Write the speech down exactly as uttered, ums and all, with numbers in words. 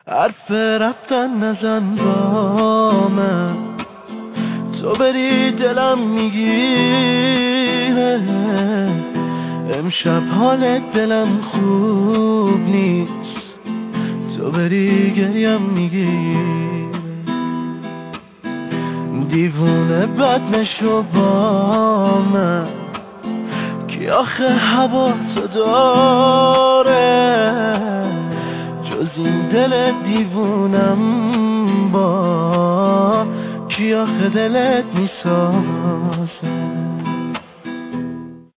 حرف رفتن نزن با من، تو بری دلم میگیره. امشب حال دلم خوب نیست، تو بری گریم میگیره. دیوونه بد نشو با من، کی آخه هوا تو داره. جز این دل دیوونم با کی آخه دلت میسازه.